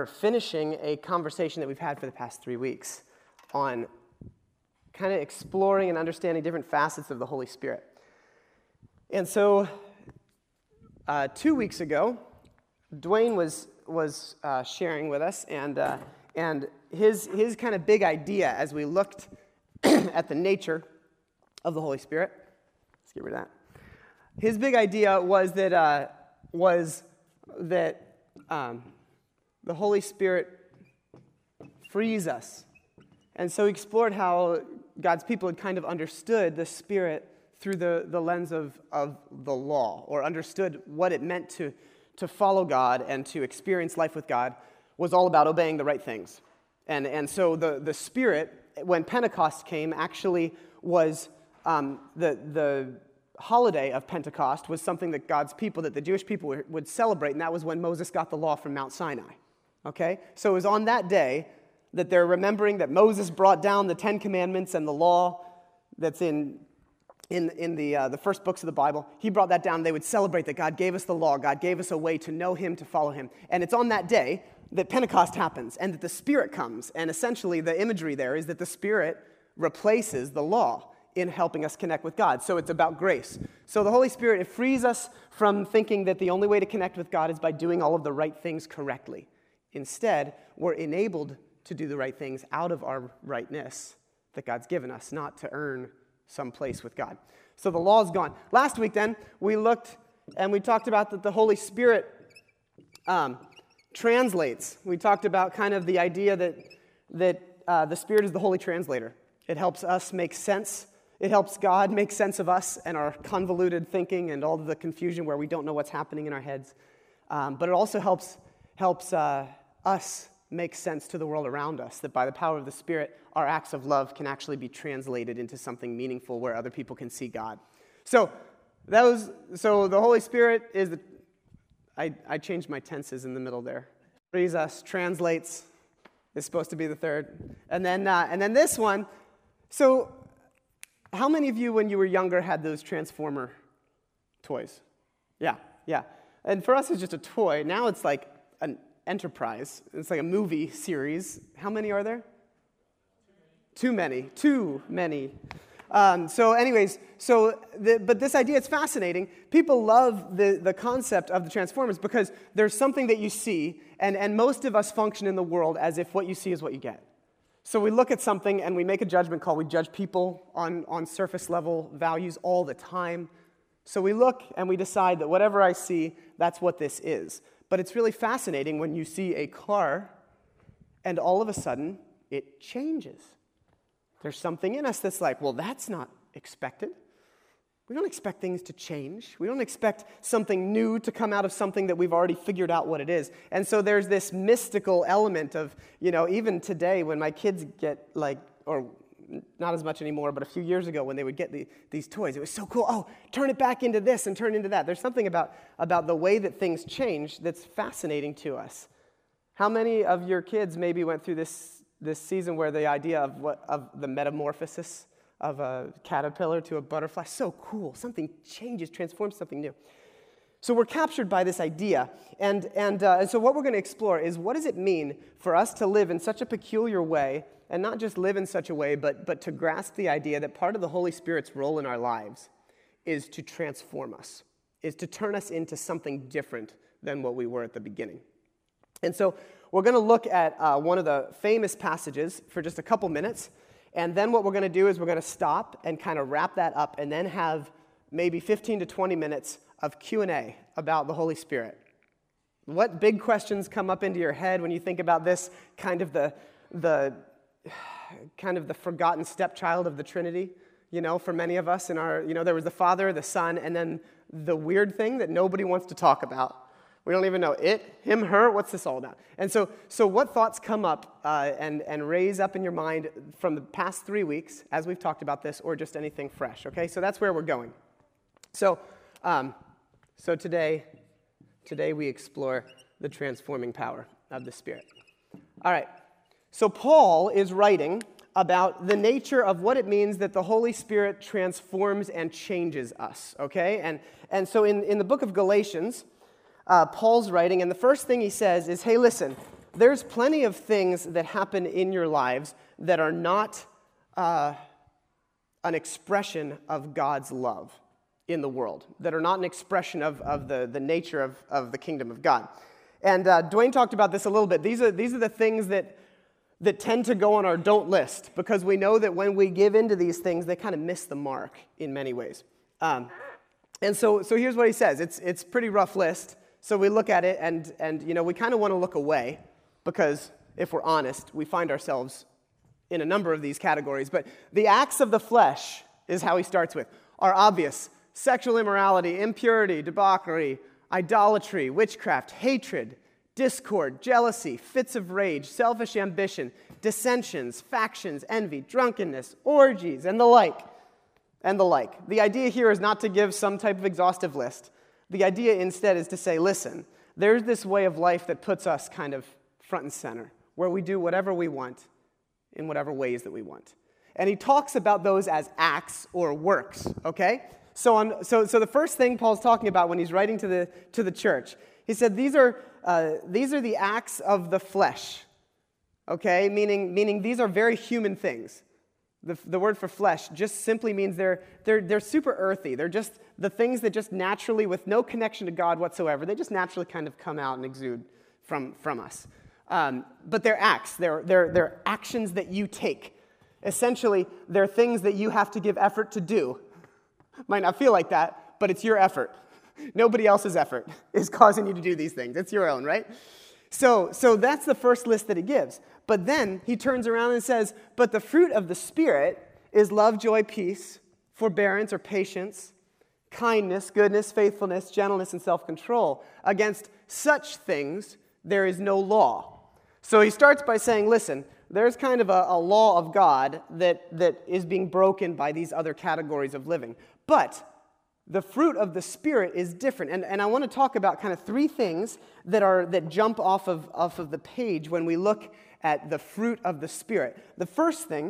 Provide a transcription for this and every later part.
we're finishing a conversation that we've had for the past 3 weeks on kind of exploring and understanding different facets of the Holy Spirit. And so 2 weeks ago, Dwayne was sharing with us, and his kind of big idea as we looked at the nature of the Holy Spirit. Let's get rid of that. His big idea was that the Holy Spirit frees us. And so he explored how God's people had kind of understood the Spirit through the lens of the law, or understood what it meant to follow God and to experience life with God was all about obeying the right things. And so the Spirit, when Pentecost came, actually was the holiday of Pentecost was something that God's people, that the Jewish people would celebrate, and that was when Moses got the law from Mount Sinai. Okay? So it was on that day that they're remembering that Moses brought down the Ten Commandments and the law that's in the first books of the Bible. He brought that down. They would celebrate that God gave us the law. God gave us a way to know Him, to follow Him. And it's on that day that Pentecost happens and that the Spirit comes. And essentially the imagery there is that the Spirit replaces the law in helping us connect with God. So it's about grace. So the Holy Spirit, it frees us from thinking that the only way to connect with God is by doing all of the right things correctly. Instead, we're enabled to do the right things out of our rightness that God's given us, not to earn some place with God. So the law is gone. Last week then, we looked and we talked about that the Holy Spirit translates. We talked about kind of the idea that the Spirit is the holy translator. It helps us make sense. It helps God make sense of us and our convoluted thinking and all of the confusion where we don't know what's happening in our heads. But it also helps us make sense to the world around us, that by the power of the Spirit, our acts of love can actually be translated into something meaningful where other people can see God. So the Holy Spirit is I changed my tenses in the middle there. Frees us, translates, is supposed to be the third. And then this one. So how many of you, when you were younger, had those Transformer toys? Yeah. And for us, it's just a toy. Now it's like an enterprise. It's like a movie series. How many are there? Too many. But this idea, it's fascinating. People love the concept of the Transformers because there's something that you see, and most of us function in the world as if what you see is what you get. So we look at something and we make a judgment call. We judge people on surface level values all the time. So we look and we decide that whatever I see, that's what this is. But it's really fascinating when you see a car and all of a sudden it changes. There's something in us that's like, well, that's not expected. We don't expect things to change. We don't expect something new to come out of something that we've already figured out what it is. And so there's this mystical element of, even today when my kids get or not as much anymore, but a few years ago when they would get these toys, it was so cool. Oh, turn it back into this and turn it into that. There's something about the way that things change that's fascinating to us. How many of your kids maybe went through this season where the idea of the metamorphosis of a caterpillar to a butterfly, so cool. Something changes, transforms something new. So we're captured by this idea. And so what we're going to explore is, what does it mean for us to live in such a peculiar way, and not just live in such a way, but to grasp the idea that part of the Holy Spirit's role in our lives is to transform us, is to turn us into something different than what we were at the beginning. And so we're going to look at one of the famous passages for just a couple minutes. And then what we're going to do is we're going to stop and kind of wrap that up and then have maybe 15 to 20 minutes of Q&A about the Holy Spirit. What big questions come up into your head when you think about this kind of the forgotten stepchild of the Trinity? For many of us in our, there was the Father, the Son, and then the weird thing that nobody wants to talk about. We don't even know it, him, her, what's this all about? And so what thoughts come up and raise up in your mind from the past 3 weeks as we've talked about this, or just anything fresh, okay? So that's where we're going. So today we explore the transforming power of the Spirit. All right, so Paul is writing about the nature of what it means that the Holy Spirit transforms and changes us, okay? And so in the book of Galatians, Paul's writing, and the first thing he says is, hey, listen, there's plenty of things that happen in your lives that are not an expression of God's love in the world, that are not an expression of the nature of the kingdom of God. And Dwayne talked about this a little bit. These are the things that tend to go on our don't list, because we know that when we give into these things, they kind of miss the mark in many ways. And so here's what he says. It's a pretty rough list. So we look at it, and we kind of want to look away, because if we're honest, we find ourselves in a number of these categories. But the acts of the flesh is how he starts with, are obvious: sexual immorality, impurity, debauchery, idolatry, witchcraft, hatred, discord, jealousy, fits of rage, selfish ambition, dissensions, factions, envy, drunkenness, orgies, and the like. And the like. The idea here is not to give some type of exhaustive list. The idea instead is to say, listen, there's this way of life that puts us kind of front and center, where we do whatever we want in whatever ways that we want. And he talks about those as acts or works, okay? So the first thing Paul's talking about when he's writing to the church, he said these are the acts of the flesh, okay? Meaning these are very human things. The word for flesh just simply means they're super earthy. They're just the things that just naturally, with no connection to God whatsoever, they just naturally kind of come out and exude from us. But they're acts. They're actions that you take. Essentially, they're things that you have to give effort to do. Might not feel like that, but it's your effort. Nobody else's effort is causing you to do these things. It's your own, right? So that's the first list that he gives. But then he turns around and says, but the fruit of the Spirit is love, joy, peace, forbearance or patience, kindness, goodness, faithfulness, gentleness, and self-control. Against such things there is no law. So he starts by saying, listen, there's kind of a law of God that is being broken by these other categories of living. But the fruit of the Spirit is different. And I want to talk about kind of three things that jump off of the page when we look at the fruit of the Spirit. The first thing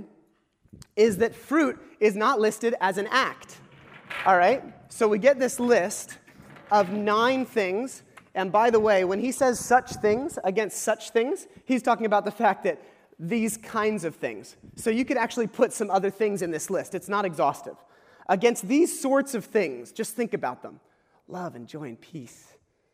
is that fruit is not listed as an act. All right? So we get this list of 9 things. And by the way, when he says such things, against such things, he's talking about the fact that these kinds of things. So you could actually put some other things in this list. It's not exhaustive. Against these sorts of things, just think about them. Love and joy and peace.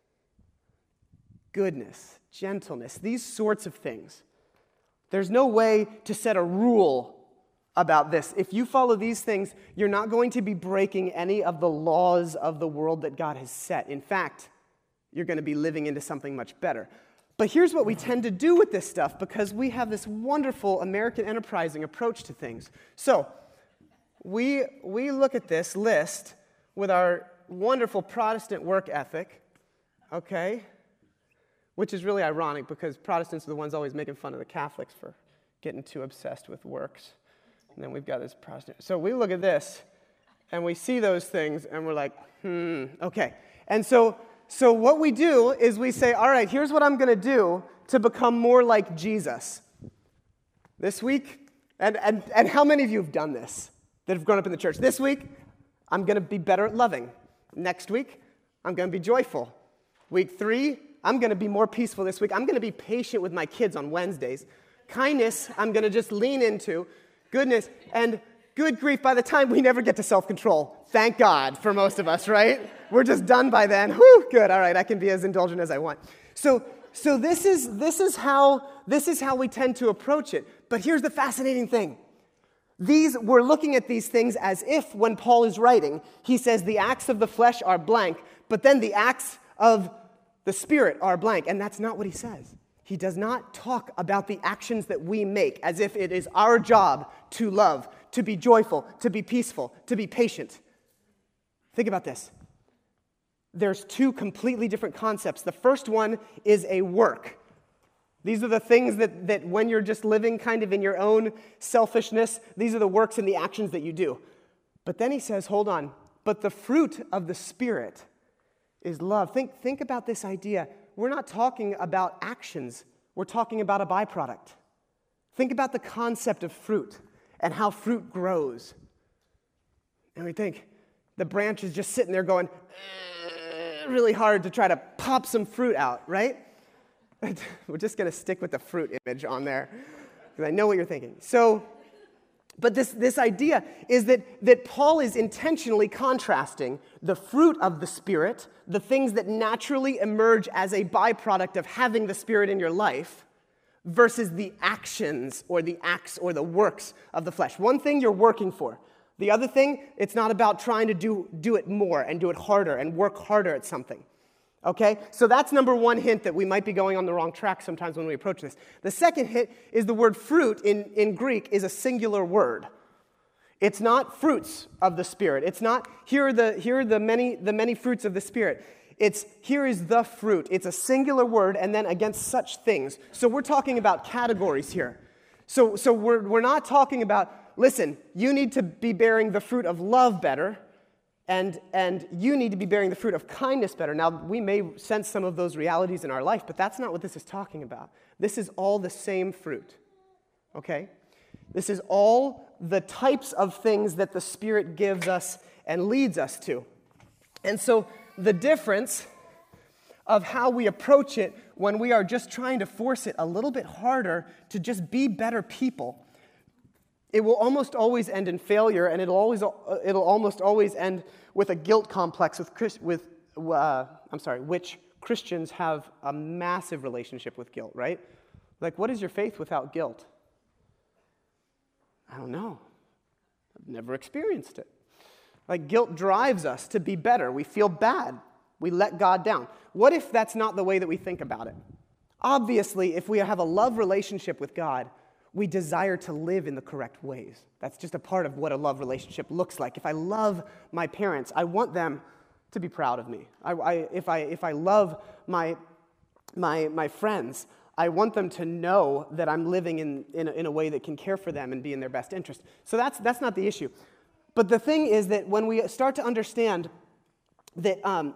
Goodness, gentleness, these sorts of things. There's no way to set a rule about this. If you follow these things, you're not going to be breaking any of the laws of the world that God has set. In fact, you're going to be living into something much better. But here's what we tend to do with this stuff, because we have this wonderful American enterprising approach to things. So we look at this list with our wonderful Protestant work ethic, okay? Which is really ironic, because Protestants are the ones always making fun of the Catholics for getting too obsessed with works. And then we've got this Protestant. So we look at this, and we see those things, and we're like, okay. And so what we do is we say, all right, here's what I'm going to do to become more like Jesus. This week, and how many of you have done this that have grown up in the church? This week, I'm going to be better at loving. Next week, I'm going to be joyful. Week 3, I'm going to be more peaceful this week. I'm going to be patient with my kids on Wednesdays. Kindness, I'm going to just lean into. Goodness, and good grief, by the time we never get to self-control. Thank God for most of us, right? We're just done by then. Whew, good, all right, I can be as indulgent as I want. So this is how we tend to approach it. But here's the fascinating thing. We're looking at these things as if, when Paul is writing, he says the acts of the flesh are blank, but then the acts of the Spirit are blank, and that's not what he says. He does not talk about the actions that we make as if it is our job to love, to be joyful, to be peaceful, to be patient. Think about this. There's 2 completely different concepts. The first one is a work. These are the things that when you're just living kind of in your own selfishness, these are the works and the actions that you do. But then he says, hold on, but the fruit of the Spirit is love. Think about this idea. We're not talking about actions. We're talking about a byproduct. Think about the concept of fruit and how fruit grows. And we think the branch is just sitting there going really hard to try to pop some fruit out, right? We're just going to stick with the fruit image on there, because I know what you're thinking. But this idea is that Paul is intentionally contrasting the fruit of the Spirit, the things that naturally emerge as a byproduct of having the Spirit in your life, versus the actions or the acts or the works of the flesh. One thing you're working for. The other thing, it's not about trying to do it more and do it harder and work harder at something. Okay? So that's number one hint that we might be going on the wrong track sometimes when we approach this. The second hint is the word fruit in Greek is a singular word. It's not fruits of the Spirit. It's not, here are the many fruits of the Spirit. It's, here is the fruit. It's a singular word, and then against such things. So we're talking about categories here. So we're not talking about, listen, you need to be bearing the fruit of love better, and you need to be bearing the fruit of kindness better. Now, we may sense some of those realities in our life, but that's not what this is talking about. This is all the same fruit, okay? This is all the types of things that the Spirit gives us and leads us to. And so the difference of how we approach it when we are just trying to force it a little bit harder to just be better people, it will almost always end in failure, and it'll almost always end with a guilt complex which Christians have a massive relationship with guilt, right? Like, what is your faith without guilt? I don't know. I've never experienced it. Like, guilt drives us to be better. We feel bad. We let God down. What if that's not the way that we think about it? Obviously, if we have a love relationship with God, we desire to live in the correct ways. That's just a part of what a love relationship looks like. If I love my parents, I want them to be proud of me. If I love my friends, I want them to know that I'm living in a way that can care for them and be in their best interest. So that's not the issue. But the thing is that when we start to understand that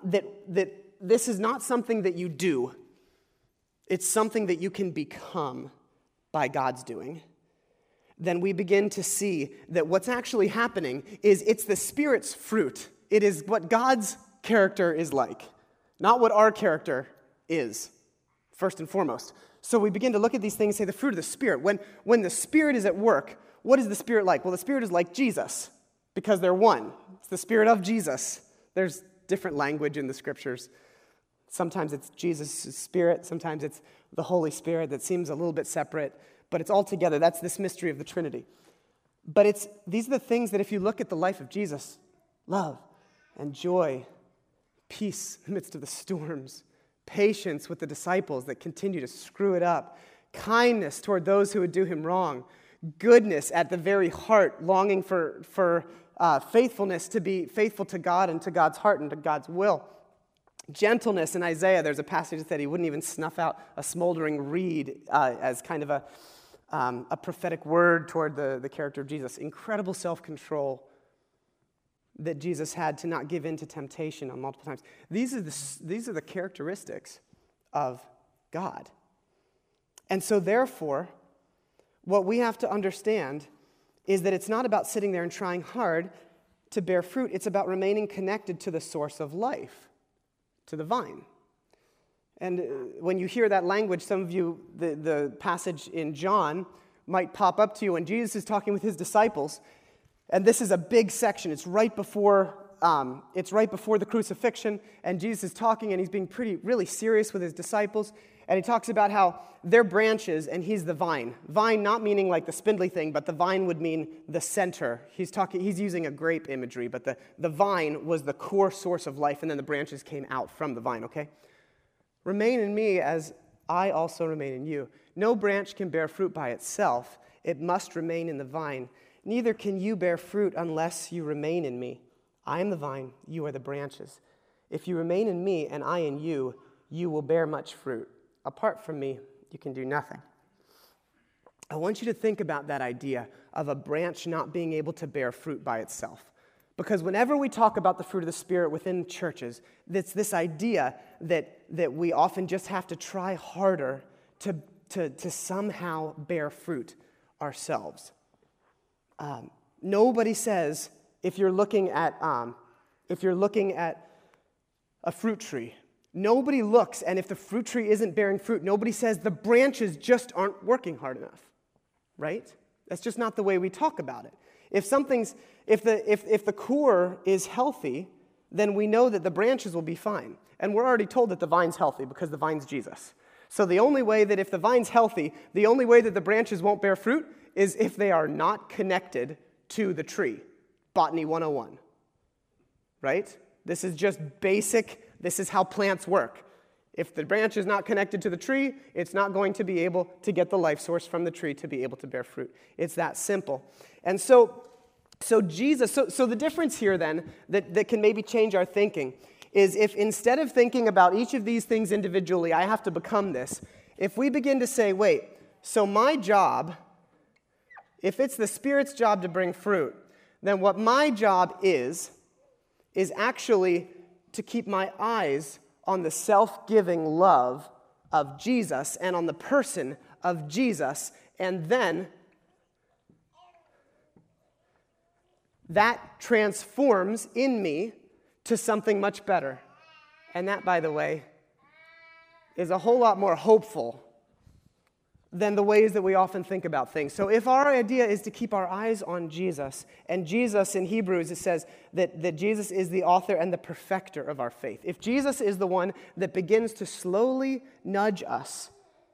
this is not something that you do, it's something that you can become by God's doing, then we begin to see that what's actually happening is it's the Spirit's fruit. It is what God's character is like, not what our character is, first and foremost. So we begin to look at these things and say the fruit of the Spirit. When the Spirit is at work, what is the Spirit like? Well, the Spirit is like Jesus, because they're one. It's the Spirit of Jesus. There's different language in the Scriptures. Sometimes it's Jesus' Spirit. Sometimes it's the Holy Spirit that seems a little bit separate, but it's all together. That's this mystery of the Trinity. But these are the things that if you look at the life of Jesus, love and joy, peace in the midst of the storms, patience with the disciples that continue to screw it up, kindness toward those who would do him wrong, goodness at the very heart, longing for faithfulness, to be faithful to God and to God's heart and to God's will. Gentleness in Isaiah, there's a passage that said he wouldn't even snuff out a smoldering reed as kind of a prophetic word toward the character of Jesus. Incredible self-control that Jesus had to not give in to temptation on multiple times. These are the characteristics of God. And so therefore, what we have to understand is that it's not about sitting there and trying hard to bear fruit. It's about remaining connected to the source of life, to the vine. And when you hear that language, some of you, the passage in John might pop up to you when Jesus is talking with his disciples. And this is a big section. It's right before the crucifixion, and Jesus is talking, and he's being really serious with his disciples. And he talks about how they're branches, and he's the vine. Vine not meaning like the spindly thing, but the vine would mean the center. He's using a grape imagery, but the vine was the core source of life, and then the branches came out from the vine, okay? Remain in me as I also remain in you. No branch can bear fruit by itself. It must remain in the vine. Neither can you bear fruit unless you remain in me. I am the vine, you are the branches. If you remain in me and I in you, you will bear much fruit. Apart from me, you can do nothing. I want you to think about that idea of a branch not being able to bear fruit by itself. Because whenever we talk about the fruit of the Spirit within churches, it's this idea that we often just have to try harder to somehow bear fruit ourselves. Nobody says if you're looking at a fruit tree, Nobody looks, and if the fruit tree isn't bearing fruit, nobody says the branches just aren't working hard enough, right? That's just not the way we talk about it. If the core is healthy, then we know that the branches will be fine. And we're already told that the vine's healthy because the vine's Jesus. So the only way that if the vine's healthy, the only way that the branches won't bear fruit is if they are not connected to the tree. Botany 101, right? This is just basic. This is how plants work. If the branch is not connected to the tree, it's not going to be able to get the life source from the tree to be able to bear fruit. It's that simple. And so Jesus, so the difference here then that can maybe change our thinking is if instead of thinking about each of these things individually, I have to become this, if we begin to say, wait, so my job, if it's the Spirit's job to bring fruit, then what my job is actually to keep my eyes on the self-giving love of Jesus and on the person of Jesus, and then that transforms in me to something much better. And that, by the way, is a whole lot more hopeful than the ways that we often think about things. So if our idea is to keep our eyes on Jesus, and Jesus in Hebrews, it says that Jesus is the author and the perfecter of our faith. If Jesus is the one that begins to slowly nudge us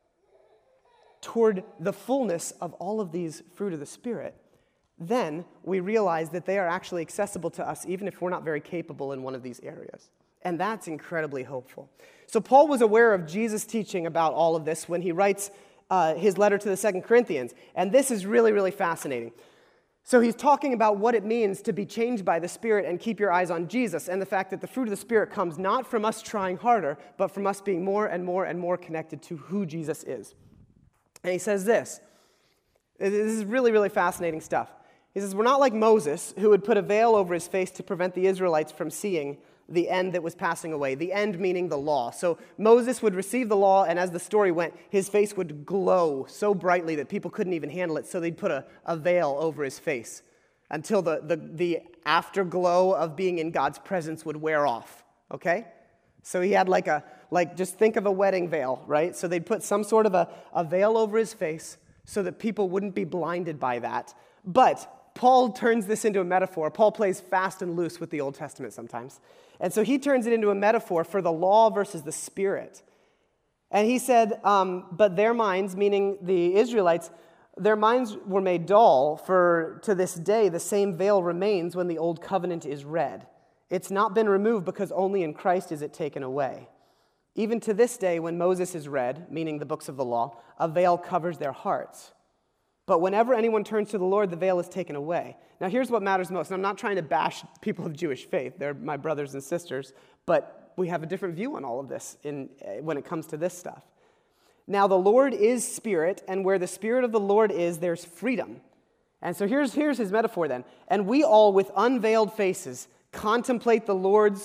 toward the fullness of all of these fruit of the Spirit, then we realize that they are actually accessible to us even if we're not very capable in one of these areas. And that's incredibly hopeful. So Paul was aware of Jesus' teaching about all of this when he writes his letter to the 2 Corinthians. And this is really, really fascinating. So he's talking about what it means to be changed by the Spirit and keep your eyes on Jesus, and the fact that the fruit of the Spirit comes not from us trying harder, but from us being more and more and more connected to who Jesus is. And he says this. This is really, really fascinating stuff. He says, we're not like Moses, who would put a veil over his face to prevent the Israelites from seeing the end that was passing away, the end meaning the law. So Moses would receive the law, and as the story went, his face would glow so brightly that people couldn't even handle it, so they'd put a veil over his face until the afterglow of being in God's presence would wear off, okay? So he had just think of a wedding veil, right? So they'd put some sort of a veil over his face so that people wouldn't be blinded by that. But Paul turns this into a metaphor. Paul plays fast and loose with the Old Testament sometimes. And so he turns it into a metaphor for the law versus the Spirit. And he said, but their minds, meaning the Israelites, their minds were made dull, for to this day the same veil remains when the Old Covenant is read. It's not been removed because only in Christ is it taken away. Even to this day, when Moses is read, meaning the books of the law, a veil covers their hearts. But whenever anyone turns to the Lord, the veil is taken away. Now, here's what matters most. And I'm not trying to bash people of Jewish faith. They're my brothers and sisters. But we have a different view on all of this when it comes to this stuff. Now, the Lord is Spirit, and where the Spirit of the Lord is, there's freedom. And so here's his metaphor then. And we all, with unveiled faces, contemplate the Lord's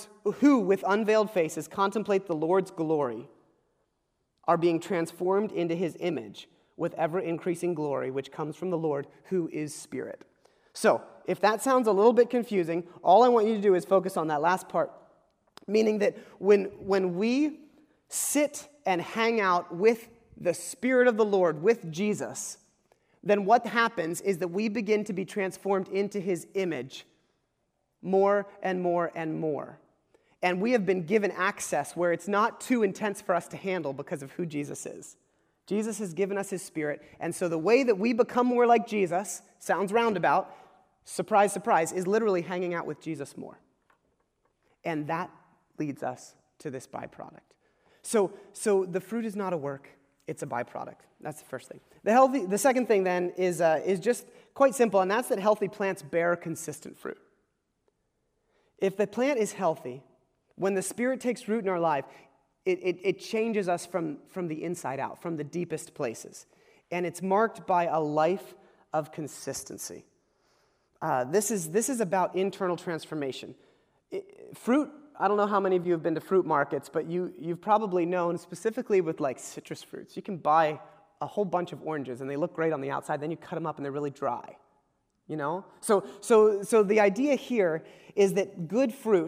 glory, are being transformed into his image, with ever-increasing glory, which comes from the Lord, who is Spirit. So, if that sounds a little bit confusing, all I want you to do is focus on that last part, meaning that when we sit and hang out with the Spirit of the Lord, with Jesus, then what happens is that we begin to be transformed into his image more and more and more. And we have been given access where it's not too intense for us to handle because of who Jesus is. Jesus has given us his Spirit, and so the way that we become more like Jesus, sounds roundabout, surprise, surprise, is literally hanging out with Jesus more. And that leads us to this byproduct. So the fruit is not a work, it's a byproduct. That's the first thing. The second thing then is just quite simple, and that's that healthy plants bear consistent fruit. If the plant is healthy, when the Spirit takes root in our life, it changes us from the inside out, from the deepest places. And it's marked by a life of consistency. This is about internal transformation. Fruit, I don't know how many of you have been to fruit markets, but you've probably known, specifically with like citrus fruits, you can buy a whole bunch of oranges and they look great on the outside, then you cut them up and they're really dry. You know? So the idea here is that good fruit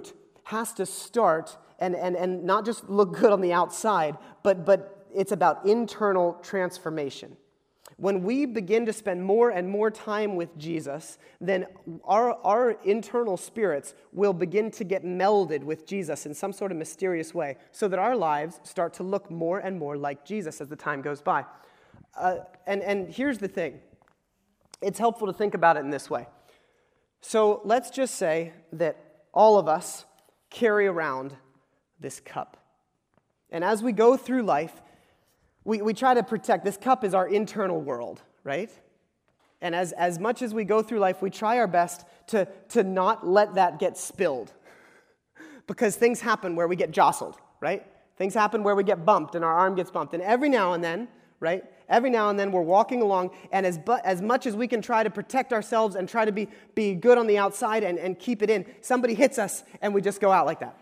has to start and not just look good on the outside, but it's about internal transformation. When we begin to spend more and more time with Jesus, then our internal spirits will begin to get melded with Jesus in some sort of mysterious way, so that our lives start to look more and more like Jesus as the time goes by. And here's the thing. It's helpful to think about it in this way. So let's just say that all of us carry around this cup. And as we go through life, we try to protect. This cup is our internal world, right? And as much as we go through life, we try our best to not let that get spilled. Because things happen where we get jostled, right? Things happen where we get bumped and our arm gets bumped. And every now and then, right? Every now and then we're walking along, and as much as we can try to protect ourselves and try to be good on the outside and keep it in, somebody hits us and we just go out like that.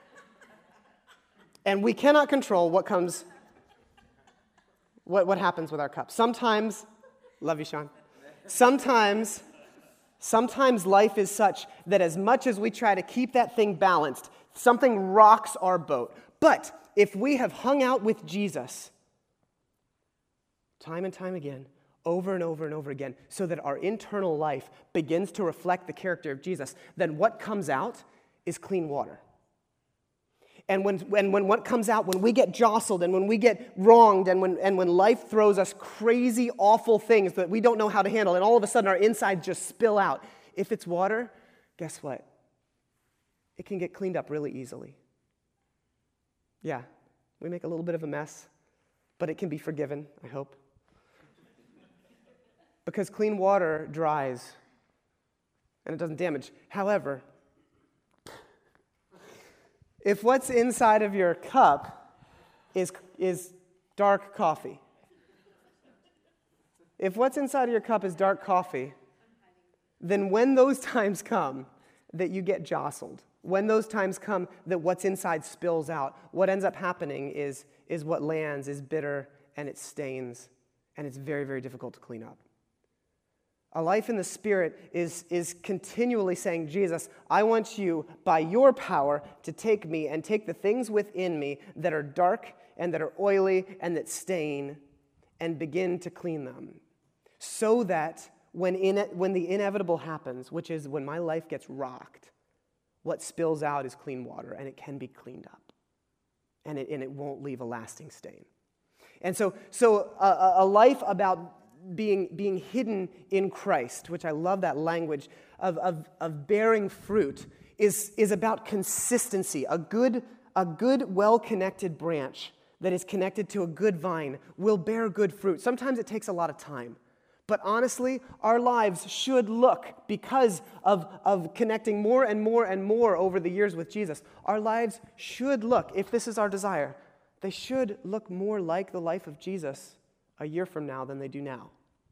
And we cannot control what comes, what happens with our cup. Sometimes, love you, Sean. Sometimes life is such that as much as we try to keep that thing balanced, something rocks our boat. But if we have hung out with Jesus time and time again, over and over and over again, so that our internal life begins to reflect the character of Jesus, then what comes out is clean water. And when what comes out, when we get jostled and when we get wronged and when life throws us crazy, awful things that we don't know how to handle, and all of a sudden our insides just spill out, if it's water, guess what? It can get cleaned up really easily. Yeah, we make a little bit of a mess, but it can be forgiven, I hope. Because clean water dries and it doesn't damage. However, if what's inside of your cup is dark coffee, then when those times come that you get jostled, when those times come that what's inside spills out, what ends up happening is what lands is bitter and it stains, and it's very, very difficult to clean up. A life in the Spirit is continually saying, Jesus, I want you, by your power, to take me and take the things within me that are dark and that are oily and that stain and begin to clean them. So that when the inevitable happens, which is when my life gets rocked, what spills out is clean water, and it can be cleaned up. And it won't leave a lasting stain. And so a life about being hidden in Christ, which I love that language of bearing fruit, is about consistency. A good, well-connected branch that is connected to a good vine will bear good fruit. Sometimes it takes a lot of time. But honestly, our lives should look, because of connecting more and more and more over the years with Jesus, our lives should look, if this is our desire, they should look more like the life of Jesus a year from now than they do now.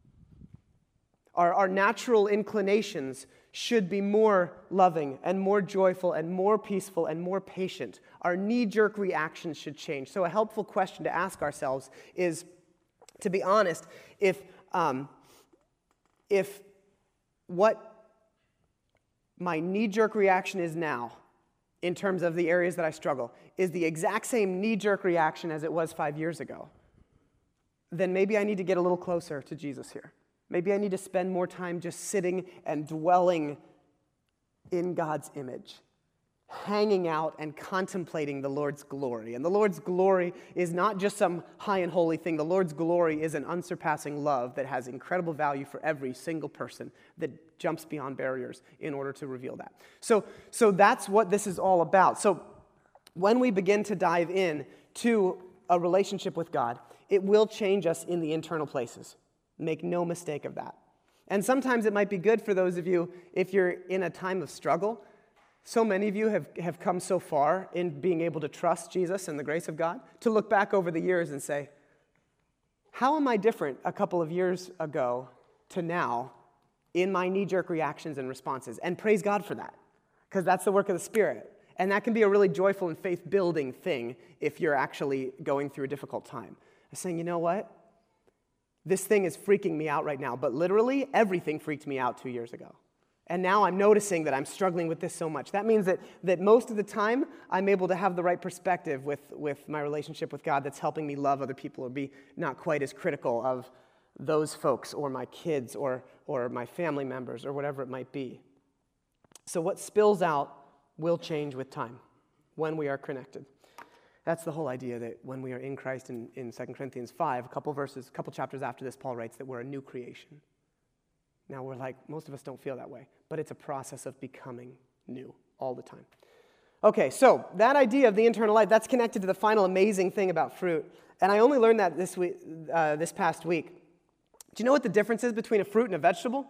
Our natural inclinations should be more loving and more joyful and more peaceful and more patient. Our knee-jerk reactions should change. So a helpful question to ask ourselves is, to be honest, if what my knee-jerk reaction is now, in terms of the areas that I struggle, is the exact same knee-jerk reaction as it was 5 years ago, then maybe I need to get a little closer to Jesus here. Maybe I need to spend more time just sitting and dwelling in God's image, hanging out and contemplating the Lord's glory. And the Lord's glory is not just some high and holy thing. The Lord's glory is an unsurpassing love that has incredible value for every single person, that jumps beyond barriers in order to reveal that. So that's what this is all about. So when we begin to dive in to a relationship with God, it will change us in the internal places. Make no mistake of that. And sometimes it might be good for those of you, if you're in a time of struggle. So many of you have come so far in being able to trust Jesus and the grace of God, to look back over the years and say, how am I different a couple of years ago to now in my knee-jerk reactions and responses? And praise God for that, because that's the work of the Spirit. And that can be a really joyful and faith-building thing if you're actually going through a difficult time. Saying, you know what? This thing is freaking me out right now, but literally everything freaked me out 2 years ago. And now I'm noticing that I'm struggling with this so much. That means that most of the time, I'm able to have the right perspective with my relationship with God that's helping me love other people or be not quite as critical of those folks or my kids or my family members or whatever it might be. So what spills out will change with time when we are connected. That's the whole idea, that when we are in Christ in 2 Corinthians 5, a couple chapters after this, Paul writes that we're a new creation. Now we're like, most of us don't feel that way, but it's a process of becoming new all the time. Okay, so that idea of the internal life, that's connected to the final amazing thing about fruit. And I only learned that this past week. Do you know what the difference is between a fruit and a vegetable?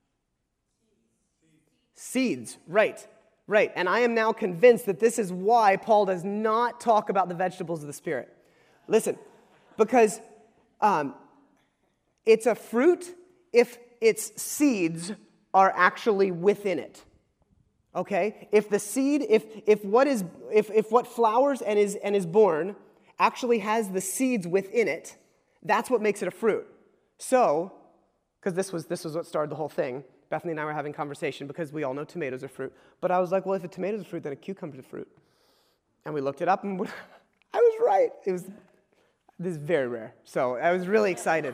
Seeds, right. And I am now convinced that this is why Paul does not talk about the vegetables of the Spirit. Listen, because it's a fruit if its seeds are actually within it. Okay? If the seed, if what flowers and is born actually has the seeds within it, that's what makes it a fruit. So, because this was what started the whole thing. Bethany and I were having a conversation because we all know tomatoes are fruit. But I was like, well, if a tomato's a fruit, then a cucumber's a fruit. And we looked it up, and I was right. This is very rare. So I was really excited.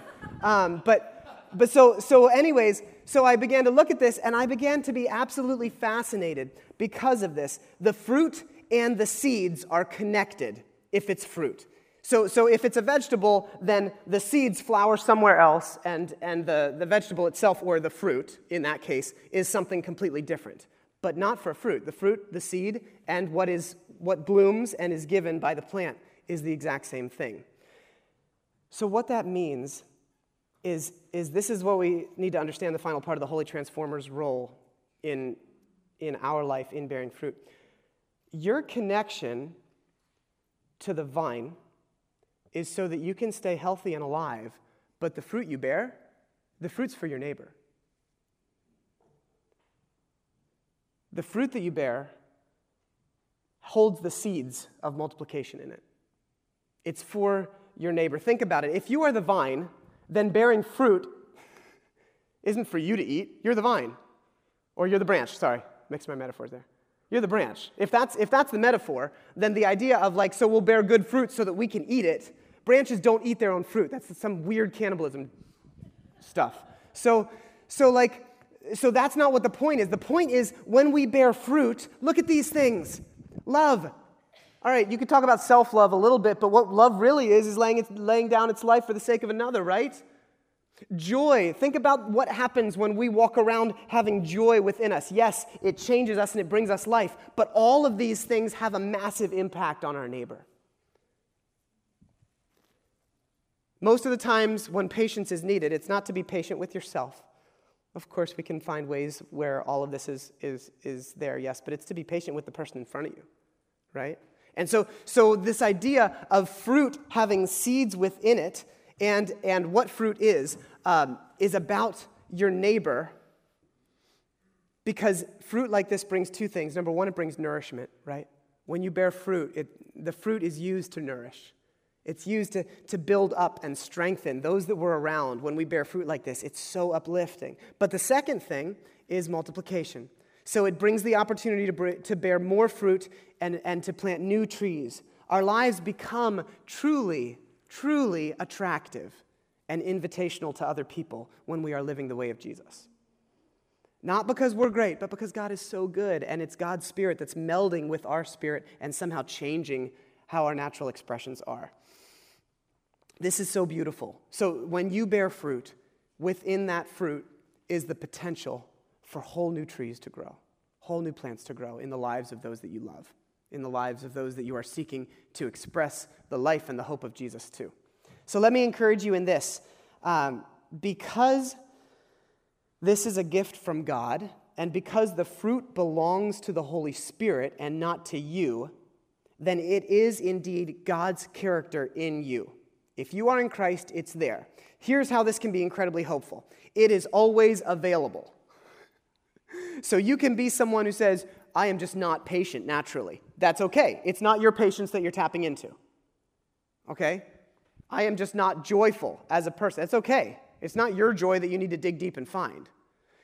So anyways, I began to look at this, and I began to be absolutely fascinated because of this. The fruit and the seeds are connected if it's fruit. So if it's a vegetable, then the seeds flower somewhere else, and the vegetable itself, or the fruit, in that case, is something completely different. But not for fruit. The fruit, the seed, and what blooms and is given by the plant is the exact same thing. So what that means is this is what we need to understand, the final part of the Holy Transformer's role in our life in bearing fruit. Your connection to the vine is so that you can stay healthy and alive, but the fruit you bear, the fruit's for your neighbor. The fruit that you bear holds the seeds of multiplication in it. It's for your neighbor. Think about it. If you are the vine, then bearing fruit isn't for you to eat. You're the vine. Or you're the branch. Sorry, mixed my metaphors there. You're the branch. If that's the metaphor, then the idea of so we'll bear good fruit so that we can eat it, branches don't eat their own fruit. That's some weird cannibalism stuff. So that's not what the point is. The point is, when we bear fruit, look at these things. Love. All right, you could talk about self-love a little bit, but what love really is laying down its life for the sake of another, right? Joy. Think about what happens when we walk around having joy within us. Yes, it changes us and it brings us life, but all of these things have a massive impact on our neighbor. Most of the times when patience is needed, it's not to be patient with yourself. Of course, we can find ways where all of this is there, yes, but it's to be patient with the person in front of you, right? And so this idea of fruit having seeds within it and what fruit is about your neighbor, because fruit like this brings two things. Number one, it brings nourishment, right? When you bear fruit, the fruit is used to nourish. It's used to build up and strengthen those that were around. When we bear fruit like this, it's so uplifting. But the second thing is multiplication. So it brings the opportunity to bear more fruit and to plant new trees. Our lives become truly, truly attractive and invitational to other people when we are living the way of Jesus. Not because we're great, but because God is so good, and it's God's Spirit that's melding with our spirit and somehow changing how our natural expressions are. This is so beautiful. So when you bear fruit, within that fruit is the potential for whole new trees to grow, whole new plants to grow in the lives of those that you love, in the lives of those that you are seeking to express the life and the hope of Jesus to. So let me encourage you in this. Because this is a gift from God, and because the fruit belongs to the Holy Spirit and not to you, then it is indeed God's character in you. If you are in Christ, it's there. Here's how this can be incredibly hopeful. It is always available. So you can be someone who says, I am just not patient naturally. That's okay. It's not your patience that you're tapping into. Okay? I am just not joyful as a person. That's okay. It's not your joy that you need to dig deep and find.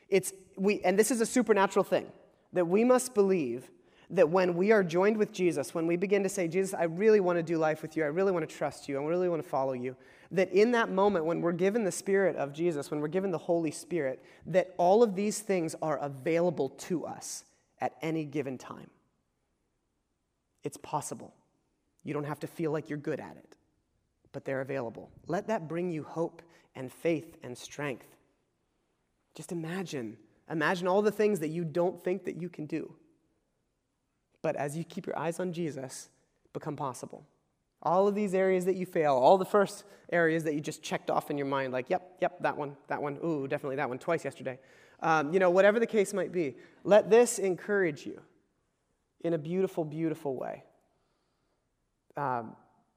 And this is a supernatural thing, that we must believe that when we are joined with Jesus, when we begin to say, Jesus, I really want to do life with you, I really want to trust you, I really want to follow you, that in that moment when we're given the Spirit of Jesus, when we're given the Holy Spirit, that all of these things are available to us at any given time. It's possible. You don't have to feel like you're good at it, but they're available. Let that bring you hope and faith and strength. Just imagine all the things that you don't think that you can do. But as you keep your eyes on Jesus, become possible. All of these areas that you fail, all the first areas that you just checked off in your mind, like, yep, that one, ooh, definitely that one, twice yesterday. Whatever the case might be, let this encourage you in a beautiful, beautiful way. And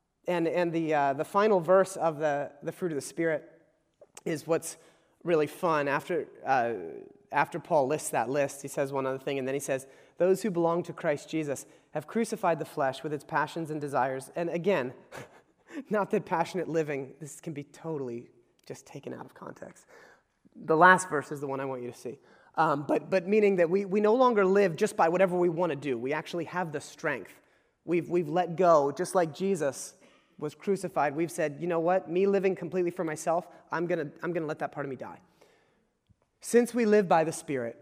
the final verse of the fruit of the Spirit is what's really fun. After Paul lists that list, he says one other thing, and then he says, those who belong to Christ Jesus have crucified the flesh with its passions and desires. And again, not that passionate living, this can be totally just taken out of context. The last verse is the one I want you to see. But meaning that we no longer live just by whatever we want to do. We actually have the strength. We've let go, just like Jesus was crucified. We've said, you know what? Me living completely for myself, I'm gonna let that part of me die. Since we live by the Spirit,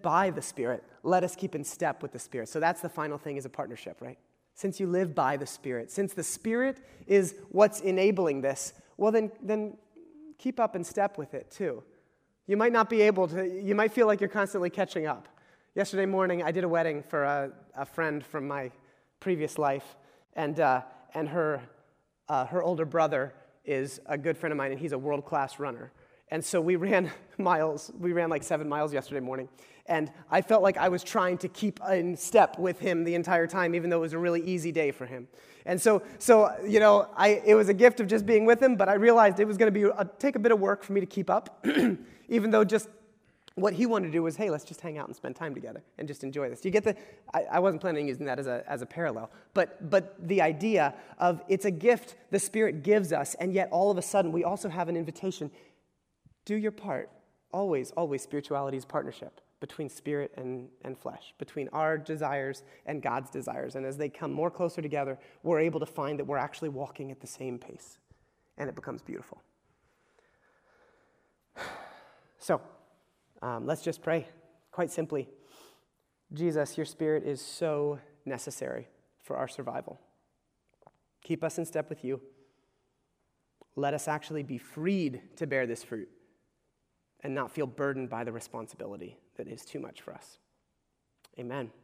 let us keep in step with the Spirit. So that's the final thing, is a partnership, right? Since you live by the Spirit, since the Spirit is what's enabling this, well then keep up in step with it too. You might not be able to, you might feel like you're constantly catching up. Yesterday morning, I did a wedding for a friend from my previous life, and her older brother is a good friend of mine, and he's a world-class runner. And so we ran like 7 miles yesterday morning, and I felt like I was trying to keep in step with him the entire time, even though it was a really easy day for him. And so it was a gift of just being with him, but I realized it was going to take a bit of work for me to keep up, even though just what he wanted to do was, hey, let's just hang out and spend time together and just enjoy this. You get I wasn't planning on using that as a parallel, but the idea of it's a gift the Spirit gives us, and yet all of a sudden we also have an invitation. Do your part. Always, spirituality is partnership between spirit and flesh, between our desires and God's desires. And as they come more closer together, we're able to find that we're actually walking at the same pace, and it becomes beautiful. So, let's just pray, quite simply. Jesus, your Spirit is so necessary for our survival. Keep us in step with you. Let us actually be freed to bear this fruit and not feel burdened by the responsibility that is too much for us. Amen.